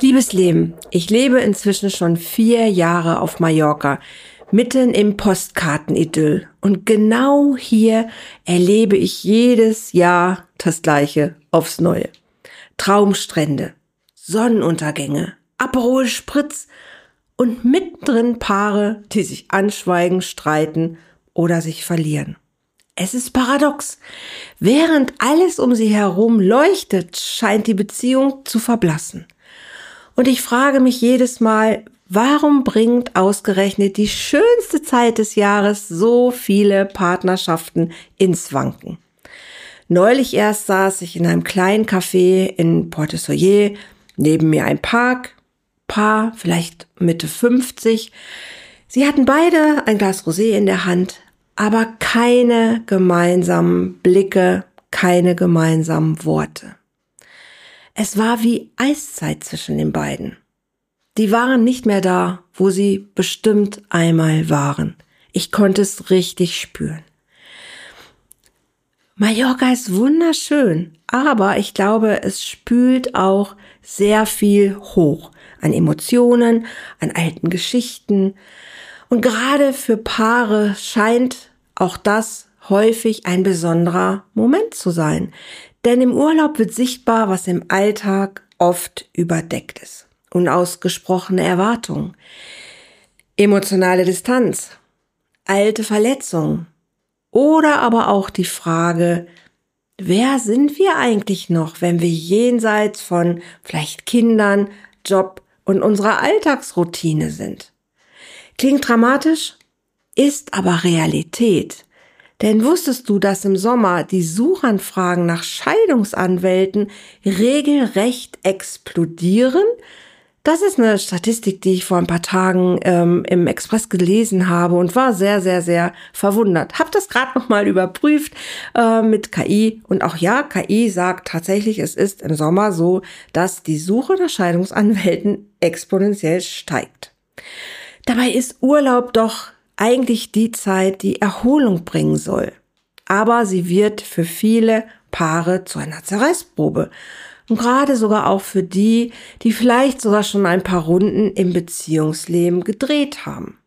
Liebes Leben, ich lebe inzwischen schon 4 Jahre auf Mallorca, mitten im Postkartenidyll. Und genau hier erlebe ich jedes Jahr das Gleiche aufs Neue. Traumstrände, Sonnenuntergänge, Aperol Spritz und mittendrin Paare, die sich anschweigen, streiten oder sich verlieren. Es ist paradox. Während alles um sie herum leuchtet, scheint die Beziehung zu verblassen. Und ich frage mich jedes Mal, warum bringt ausgerechnet die schönste Zeit des Jahres so viele Partnerschaften ins Wanken? Neulich erst saß ich in einem kleinen Café in Porto Soler, neben mir ein Paar, vielleicht Mitte 50. Sie hatten beide ein Glas Rosé in der Hand, aber keine gemeinsamen Blicke, keine gemeinsamen Worte. Es war wie Eiszeit zwischen den beiden. Die waren nicht mehr da, wo sie bestimmt einmal waren. Ich konnte es richtig spüren. Mallorca ist wunderschön, aber ich glaube, es spült auch sehr viel hoch an Emotionen, an alten Geschichten. Und gerade für Paare scheint auch das häufig ein besonderer Moment zu sein. Denn im Urlaub wird sichtbar, was im Alltag oft überdeckt ist. Unausgesprochene Erwartungen, emotionale Distanz, alte Verletzungen oder aber auch die Frage, wer sind wir eigentlich noch, wenn wir jenseits von vielleicht Kindern, Job und unserer Alltagsroutine sind? Klingt dramatisch, ist aber Realität. Denn wusstest du, dass im Sommer die Suchanfragen nach Scheidungsanwälten regelrecht explodieren? Das ist eine Statistik, die ich vor ein paar Tagen im Express gelesen habe und war sehr, sehr, sehr verwundert. Hab das gerade nochmal überprüft mit KI und auch ja, KI sagt tatsächlich, es ist im Sommer so, dass die Suche nach Scheidungsanwälten exponentiell steigt. Dabei ist Urlaub doch eigentlich die Zeit, die Erholung bringen soll. Aber sie wird für viele Paare zu einer Zerreißprobe. Und gerade sogar auch für die, die vielleicht sogar schon ein paar Runden im Beziehungsleben gedreht haben.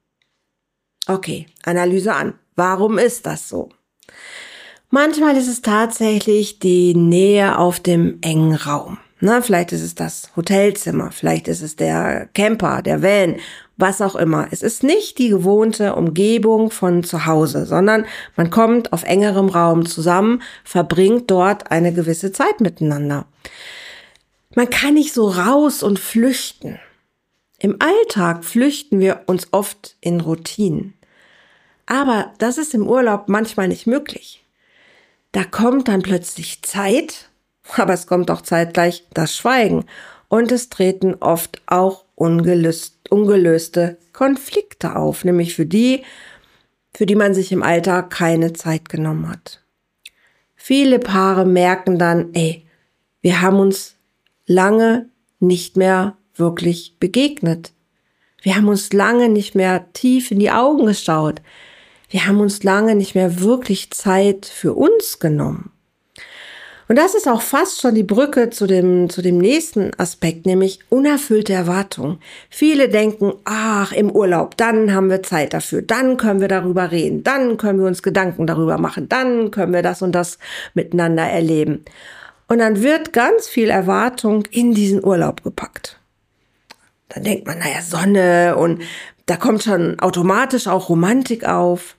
Okay, Analyse an. Warum ist das so? Manchmal ist es tatsächlich die Nähe auf dem engen Raum. Vielleicht ist es das Hotelzimmer, vielleicht ist es der Camper, der Van, was auch immer. Es ist nicht die gewohnte Umgebung von zu Hause, sondern man kommt auf engerem Raum zusammen, verbringt dort eine gewisse Zeit miteinander. Man kann nicht so raus und flüchten. Im Alltag flüchten wir uns oft in Routinen. Aber das ist im Urlaub manchmal nicht möglich. Da kommt dann plötzlich Zeit, aber es kommt auch zeitgleich das Schweigen und es treten oft auch ungelöste Konflikte auf, nämlich für die man sich im Alltag keine Zeit genommen hat. Viele Paare merken dann, wir haben uns lange nicht mehr wirklich begegnet. Wir haben uns lange nicht mehr tief in die Augen geschaut. Wir haben uns lange nicht mehr wirklich Zeit für uns genommen. Und das ist auch fast schon die Brücke zu dem nächsten Aspekt, nämlich unerfüllte Erwartungen. Viele denken, im Urlaub, dann haben wir Zeit dafür, dann können wir darüber reden, dann können wir uns Gedanken darüber machen, dann können wir das und das miteinander erleben. Und dann wird ganz viel Erwartung in diesen Urlaub gepackt. Dann denkt man, Sonne und da kommt schon automatisch auch Romantik auf.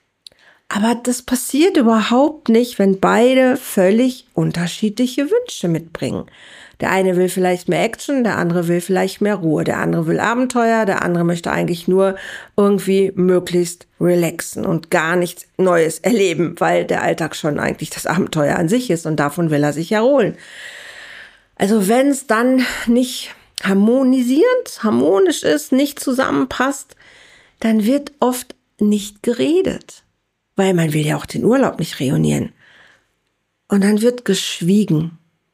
Aber das passiert überhaupt nicht, wenn beide völlig unterschiedliche Wünsche mitbringen. Der eine will vielleicht mehr Action, der andere will vielleicht mehr Ruhe, der andere will Abenteuer, der andere möchte eigentlich nur irgendwie möglichst relaxen und gar nichts Neues erleben, weil der Alltag schon eigentlich das Abenteuer an sich ist und davon will er sich erholen. Also wenn es dann nicht harmonisch ist, nicht zusammenpasst, dann wird oft nicht geredet. Weil man will ja auch den Urlaub nicht reunieren. Und dann wird geschwiegen.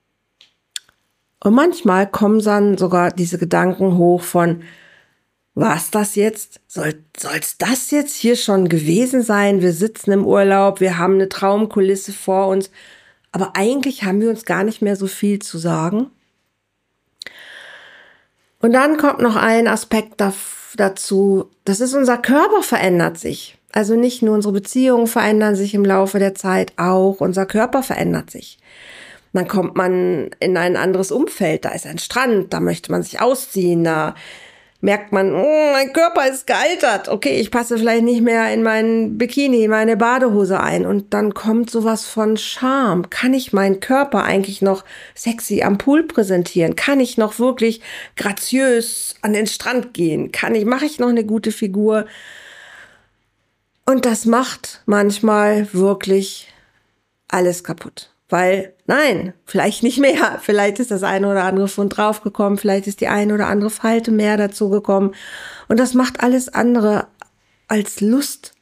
Und manchmal kommen dann sogar diese Gedanken hoch von, war's das jetzt? Soll's das jetzt hier schon gewesen sein? Wir sitzen im Urlaub, wir haben eine Traumkulisse vor uns. Aber eigentlich haben wir uns gar nicht mehr so viel zu sagen. Und dann kommt noch ein Aspekt dazu, das ist, unser Körper verändert sich. Also nicht nur unsere Beziehungen verändern sich im Laufe der Zeit, auch unser Körper verändert sich. Dann kommt man in ein anderes Umfeld, da ist ein Strand, da möchte man sich ausziehen, da merkt man, mein Körper ist gealtert, okay, ich passe vielleicht nicht mehr in meinen Bikini, in meine Badehose ein. Und dann kommt sowas von Scham. Kann ich meinen Körper eigentlich noch sexy am Pool präsentieren? Kann ich noch wirklich graziös an den Strand gehen? Mache ich noch eine gute Figur? Und das macht manchmal wirklich alles kaputt. Weil, nein, vielleicht nicht mehr. Vielleicht ist das eine oder andere Pfund draufgekommen. Vielleicht ist die eine oder andere Falte mehr dazugekommen. Und das macht alles andere als Lust.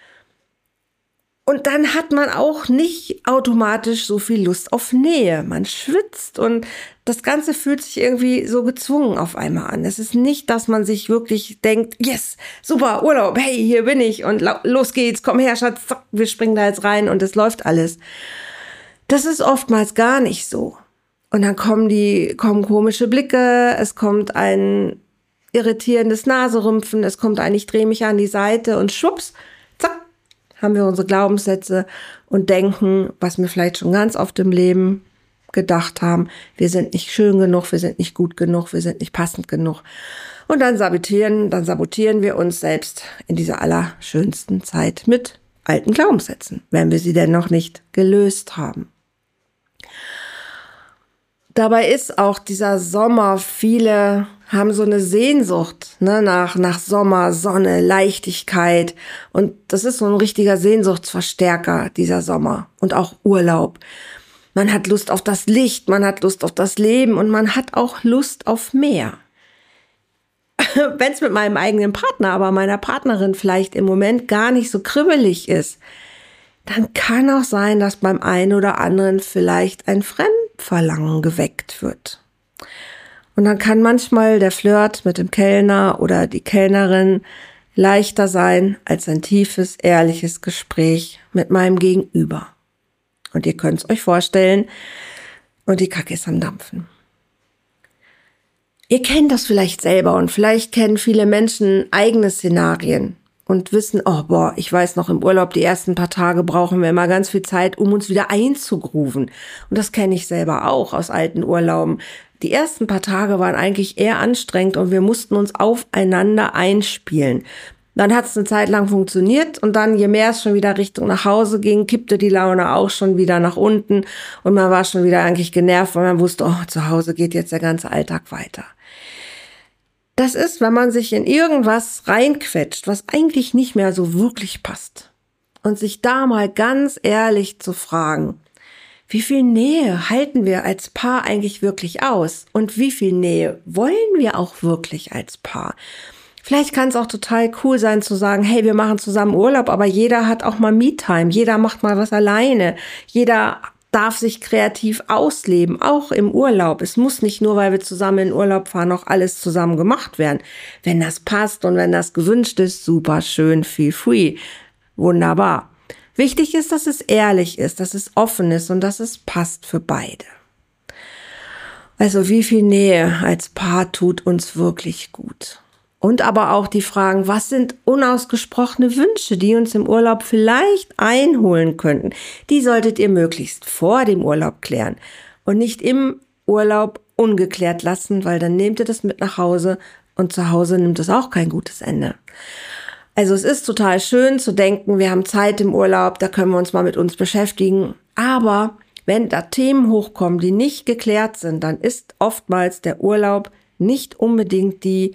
Und dann hat man auch nicht automatisch so viel Lust auf Nähe. Man schwitzt und das Ganze fühlt sich irgendwie so gezwungen auf einmal an. Es ist nicht, dass man sich wirklich denkt, yes, super, Urlaub, hey, hier bin ich und los geht's, komm her, Schatz, wir springen da jetzt rein und es läuft alles. Das ist oftmals gar nicht so. Und dann kommen komische Blicke, es kommt ein irritierendes Naserümpfen, es kommt ein, ich drehe mich an die Seite und schwupps, zack, haben wir unsere Glaubenssätze und denken, was wir vielleicht schon ganz oft im Leben gedacht haben, wir sind nicht schön genug, wir sind nicht gut genug, wir sind nicht passend genug. Und dann sabotieren wir uns selbst in dieser allerschönsten Zeit mit alten Glaubenssätzen, wenn wir sie denn noch nicht gelöst haben. Dabei ist auch dieser Sommer, viele haben so eine Sehnsucht nach Sommer, Sonne, Leichtigkeit. Und das ist so ein richtiger Sehnsuchtsverstärker, dieser Sommer und auch Urlaub. Man hat Lust auf das Licht, man hat Lust auf das Leben und man hat auch Lust auf mehr. Wenn es mit meinem eigenen Partner, aber meiner Partnerin vielleicht im Moment gar nicht so kribbelig ist, dann kann auch sein, dass beim einen oder anderen vielleicht ein Fremdverlangen geweckt wird. Und dann kann manchmal der Flirt mit dem Kellner oder die Kellnerin leichter sein als ein tiefes, ehrliches Gespräch mit meinem Gegenüber. Und ihr könnt es euch vorstellen, und die Kacke ist am Dampfen. Ihr kennt das vielleicht selber und vielleicht kennen viele Menschen eigene Szenarien und wissen, ich weiß noch, im Urlaub die ersten paar Tage brauchen wir immer ganz viel Zeit, um uns wieder einzugrooven. Und das kenne ich selber auch aus alten Urlauben. Die ersten paar Tage waren eigentlich eher anstrengend und wir mussten uns aufeinander einspielen. Dann hat es eine Zeit lang funktioniert und dann, je mehr es schon wieder Richtung nach Hause ging, kippte die Laune auch schon wieder nach unten und man war schon wieder eigentlich genervt, weil man wusste, zu Hause geht jetzt der ganze Alltag weiter. Das ist, wenn man sich in irgendwas reinquetscht, was eigentlich nicht mehr so wirklich passt. Und sich da mal ganz ehrlich zu fragen, wie viel Nähe halten wir als Paar eigentlich wirklich aus? Und wie viel Nähe wollen wir auch wirklich als Paar? Vielleicht kann es auch total cool sein zu sagen, hey, wir machen zusammen Urlaub, aber jeder hat auch mal Me-Time, jeder macht mal was alleine, jeder darf sich kreativ ausleben, auch im Urlaub. Es muss nicht nur, weil wir zusammen in Urlaub fahren, noch alles zusammen gemacht werden. Wenn das passt und wenn das gewünscht ist, super schön, feel free, wunderbar. Wichtig ist, dass es ehrlich ist, dass es offen ist und dass es passt für beide. Also wie viel Nähe als Paar tut uns wirklich gut? Und aber auch die Fragen, was sind unausgesprochene Wünsche, die uns im Urlaub vielleicht einholen könnten? Die solltet ihr möglichst vor dem Urlaub klären und nicht im Urlaub ungeklärt lassen, weil dann nehmt ihr das mit nach Hause und zu Hause nimmt es auch kein gutes Ende. Also es ist total schön zu denken, wir haben Zeit im Urlaub, da können wir uns mal mit uns beschäftigen. Aber wenn da Themen hochkommen, die nicht geklärt sind, dann ist oftmals der Urlaub nicht unbedingt die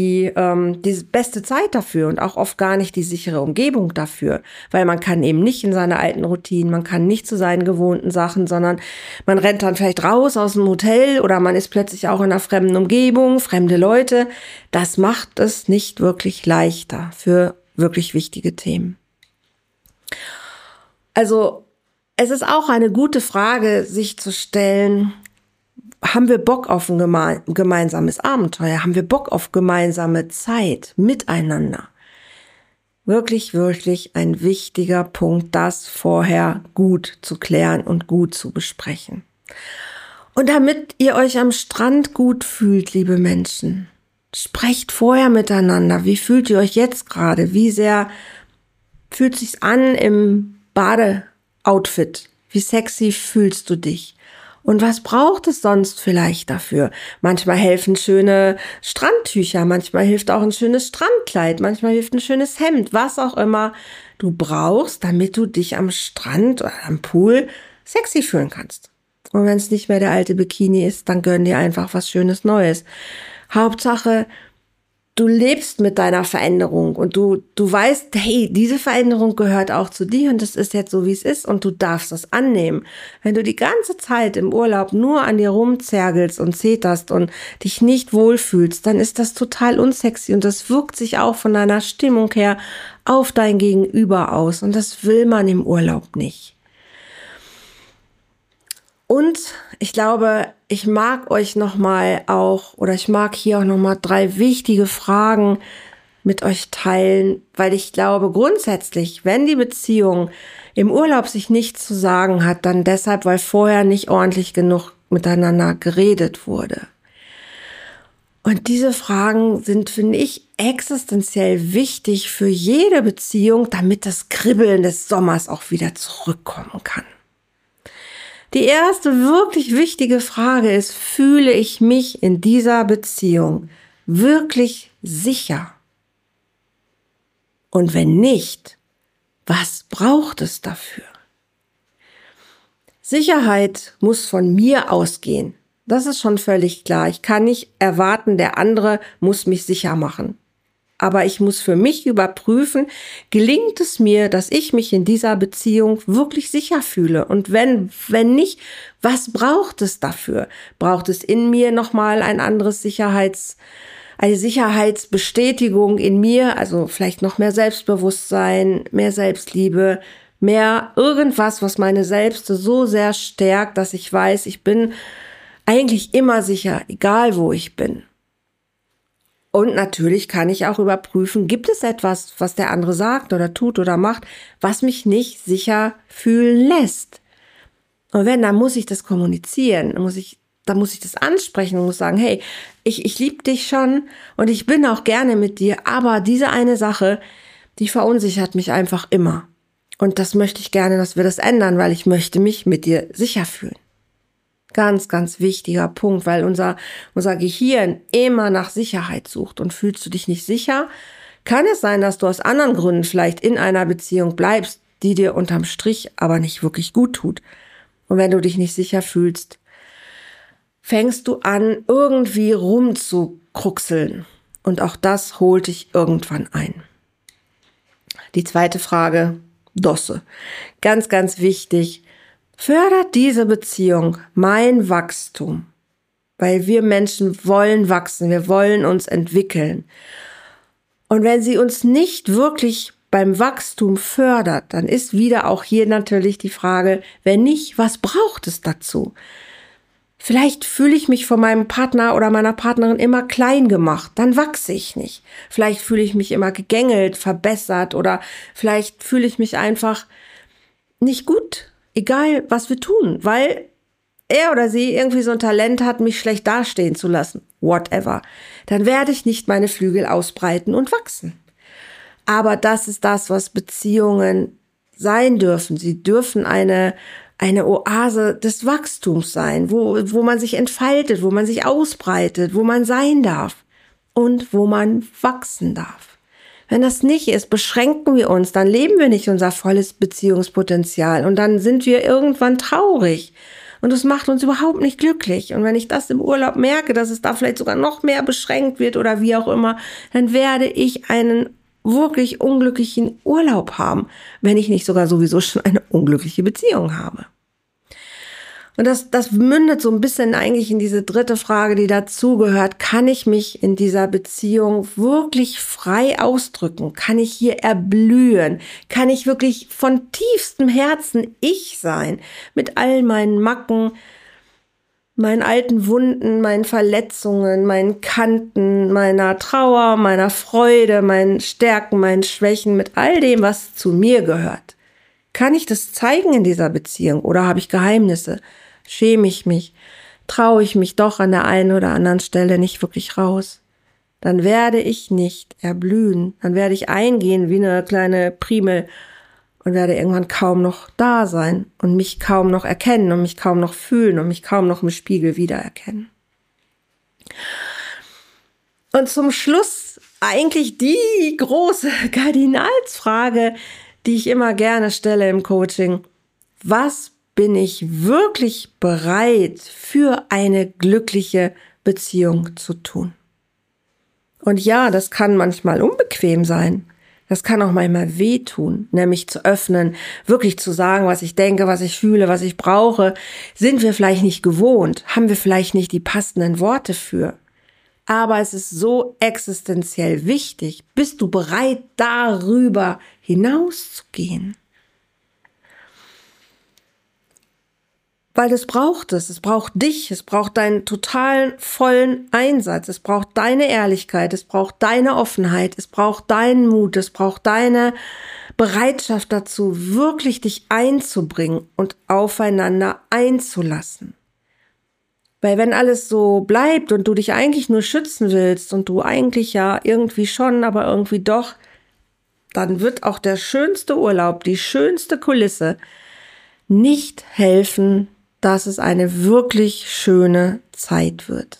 beste Zeit dafür und auch oft gar nicht die sichere Umgebung dafür, weil man kann eben nicht in seine alten Routinen, man kann nicht zu seinen gewohnten Sachen, sondern man rennt dann vielleicht raus aus dem Hotel oder man ist plötzlich auch in einer fremden Umgebung, fremde Leute. Das macht es nicht wirklich leichter für wirklich wichtige Themen. Also es ist auch eine gute Frage, sich zu stellen, haben wir Bock auf ein gemeinsames Abenteuer? Haben wir Bock auf gemeinsame Zeit miteinander? Wirklich, wirklich ein wichtiger Punkt, das vorher gut zu klären und gut zu besprechen. Und damit ihr euch am Strand gut fühlt, liebe Menschen, Sprecht vorher miteinander. Wie fühlt ihr euch jetzt gerade? Wie sehr fühlt sich's an im Badeoutfit? Wie sexy fühlst du dich? Und was braucht es sonst vielleicht dafür? Manchmal helfen schöne Strandtücher, manchmal hilft auch ein schönes Strandkleid, manchmal hilft ein schönes Hemd, was auch immer du brauchst, damit du dich am Strand oder am Pool sexy fühlen kannst. Und wenn es nicht mehr der alte Bikini ist, dann gönn dir einfach was Schönes Neues. Hauptsache, du lebst mit deiner Veränderung und du weißt, hey, diese Veränderung gehört auch zu dir und das ist jetzt so, wie es ist und du darfst das annehmen. Wenn du die ganze Zeit im Urlaub nur an dir rumzergelst und zeterst und dich nicht wohlfühlst, dann ist das total unsexy und das wirkt sich auch von deiner Stimmung her auf dein Gegenüber aus und das will man im Urlaub nicht. Und ich glaube, ich mag euch nochmal auch, oder ich mag hier auch nochmal 3 wichtige Fragen mit euch teilen, weil ich glaube grundsätzlich, wenn die Beziehung im Urlaub sich nichts zu sagen hat, dann deshalb, weil vorher nicht ordentlich genug miteinander geredet wurde. Und diese Fragen sind, finde ich, existenziell wichtig für jede Beziehung, damit das Kribbeln des Sommers auch wieder zurückkommen kann. Die erste wirklich wichtige Frage ist, fühle ich mich in dieser Beziehung wirklich sicher? Und wenn nicht, was braucht es dafür? Sicherheit muss von mir ausgehen. Das ist schon völlig klar. Ich kann nicht erwarten, der andere muss mich sicher machen. Aber ich muss für mich überprüfen, gelingt es mir, dass ich mich in dieser Beziehung wirklich sicher fühle? Und wenn nicht, was braucht es dafür? Braucht es in mir nochmal eine Sicherheitsbestätigung in mir? Also vielleicht noch mehr Selbstbewusstsein, mehr Selbstliebe, mehr irgendwas, was meine Selbste so sehr stärkt, dass ich weiß, ich bin eigentlich immer sicher, egal wo ich bin. Und natürlich kann ich auch überprüfen, gibt es etwas, was der andere sagt oder tut oder macht, was mich nicht sicher fühlen lässt. Und wenn, dann muss ich das kommunizieren, dann muss ich das ansprechen und muss sagen, hey, ich liebe dich schon und ich bin auch gerne mit dir, aber diese eine Sache, die verunsichert mich einfach immer. Und das möchte ich gerne, dass wir das ändern, weil ich möchte mich mit dir sicher fühlen. Ganz, ganz wichtiger Punkt, weil unser Gehirn immer nach Sicherheit sucht. Und fühlst du dich nicht sicher, kann es sein, dass du aus anderen Gründen vielleicht in einer Beziehung bleibst, die dir unterm Strich aber nicht wirklich gut tut. Und wenn du dich nicht sicher fühlst, fängst du an, irgendwie rumzukruxeln. Und auch das holt dich irgendwann ein. Die zweite Frage, Dosse. Ganz, ganz wichtig. Fördert diese Beziehung mein Wachstum? Weil wir Menschen wollen wachsen, wir wollen uns entwickeln. Und wenn sie uns nicht wirklich beim Wachstum fördert, dann ist wieder auch hier natürlich die Frage, wenn nicht, was braucht es dazu? Vielleicht fühle ich mich von meinem Partner oder meiner Partnerin immer klein gemacht, dann wachse ich nicht. Vielleicht fühle ich mich immer gegängelt, verbessert oder vielleicht fühle ich mich einfach nicht gut. Egal, was wir tun, weil er oder sie irgendwie so ein Talent hat, mich schlecht dastehen zu lassen. Whatever. Dann werde ich nicht meine Flügel ausbreiten und wachsen. Aber das ist das, was Beziehungen sein dürfen. Sie dürfen eine Oase des Wachstums sein, wo man sich entfaltet, wo man sich ausbreitet, wo man sein darf und wo man wachsen darf. Wenn das nicht ist, beschränken wir uns, dann leben wir nicht unser volles Beziehungspotenzial und dann sind wir irgendwann traurig und das macht uns überhaupt nicht glücklich. Und wenn ich das im Urlaub merke, dass es da vielleicht sogar noch mehr beschränkt wird oder wie auch immer, dann werde ich einen wirklich unglücklichen Urlaub haben, wenn ich nicht sogar sowieso schon eine unglückliche Beziehung habe. Und das mündet so ein bisschen eigentlich in diese dritte Frage, die dazugehört. Kann ich mich in dieser Beziehung wirklich frei ausdrücken? Kann ich hier erblühen? Kann ich wirklich von tiefstem Herzen ich sein? Mit all meinen Macken, meinen alten Wunden, meinen Verletzungen, meinen Kanten, meiner Trauer, meiner Freude, meinen Stärken, meinen Schwächen, mit all dem, was zu mir gehört. Kann ich das zeigen in dieser Beziehung oder habe ich Geheimnisse? Schäme ich mich? Traue ich mich doch an der einen oder anderen Stelle nicht wirklich raus? dann werde ich nicht erblühen. Dann werde ich eingehen wie eine kleine Primel und werde irgendwann kaum noch da sein und mich kaum noch erkennen und mich kaum noch fühlen und mich kaum noch im Spiegel wiedererkennen. Und zum Schluss eigentlich die große Kardinalsfrage, die ich immer gerne stelle im Coaching. Was bin ich wirklich bereit für eine glückliche Beziehung zu tun? Und ja, das kann manchmal unbequem sein. Das kann auch manchmal wehtun, nämlich zu öffnen, wirklich zu sagen, was ich denke, was ich fühle, was ich brauche. Sind wir vielleicht nicht gewohnt? Haben wir vielleicht nicht die passenden Worte für? Aber es ist so existenziell wichtig. Bist du bereit, darüber hinauszugehen? Weil es braucht dich, es braucht deinen totalen, vollen Einsatz, es braucht deine Ehrlichkeit, es braucht deine Offenheit, es braucht deinen Mut, es braucht deine Bereitschaft dazu, wirklich dich einzubringen und aufeinander einzulassen. Weil wenn alles so bleibt und du dich eigentlich nur schützen willst und du eigentlich ja irgendwie schon, aber irgendwie doch, dann wird auch der schönste Urlaub, die schönste Kulisse nicht helfen, dass es eine wirklich schöne Zeit wird.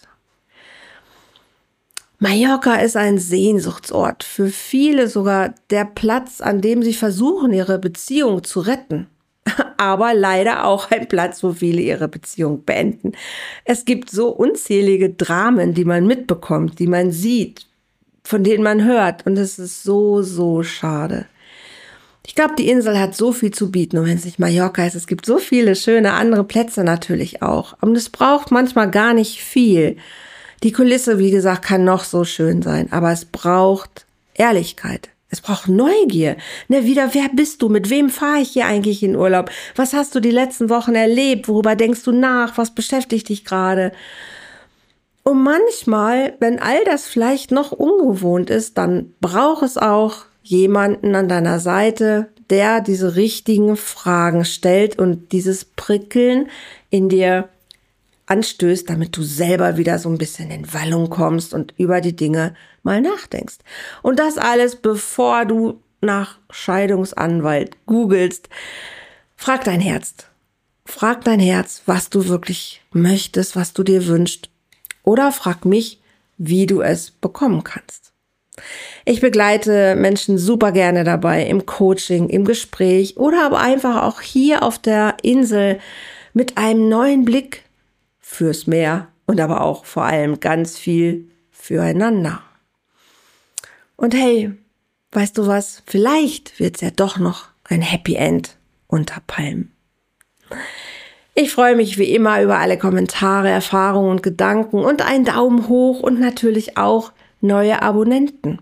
Mallorca ist ein Sehnsuchtsort, für viele sogar der Platz, an dem sie versuchen, ihre Beziehung zu retten. Aber leider auch ein Platz, wo viele ihre Beziehung beenden. Es gibt so unzählige Dramen, die man mitbekommt, die man sieht, von denen man hört. Und es ist so, so schade. Ich glaube, die Insel hat so viel zu bieten. Und wenn es nicht Mallorca ist, es gibt so viele schöne andere Plätze natürlich auch. Und es braucht manchmal gar nicht viel. Die Kulisse, wie gesagt, kann noch so schön sein. Aber es braucht Ehrlichkeit. Es braucht Neugier. Wieder, wer bist du? Mit wem fahre ich hier eigentlich in Urlaub? Was hast du die letzten Wochen erlebt? Worüber denkst du nach? Was beschäftigt dich gerade? Und manchmal, wenn all das vielleicht noch ungewohnt ist, dann braucht es auch jemanden an deiner Seite, der diese richtigen Fragen stellt und dieses Prickeln in dir anstößt, damit du selber wieder so ein bisschen in Wallung kommst und über die Dinge mal nachdenkst. Und das alles, bevor du nach Scheidungsanwalt googelst. Frag dein Herz. Frag dein Herz, was du wirklich möchtest, was du dir wünschst. Oder frag mich, wie du es bekommen kannst. Ich begleite Menschen super gerne dabei, im Coaching, im Gespräch oder aber einfach auch hier auf der Insel mit einem neuen Blick fürs Meer und aber auch vor allem ganz viel füreinander. Und hey, weißt du was? Vielleicht wird's ja doch noch ein Happy End unter Palmen. Ich freue mich wie immer über alle Kommentare, Erfahrungen und Gedanken und einen Daumen hoch und natürlich auch neue Abonnenten.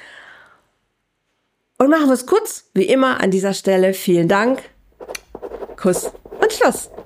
Und machen wir es kurz, wie immer an dieser Stelle. Vielen Dank, Kuss und Schluss.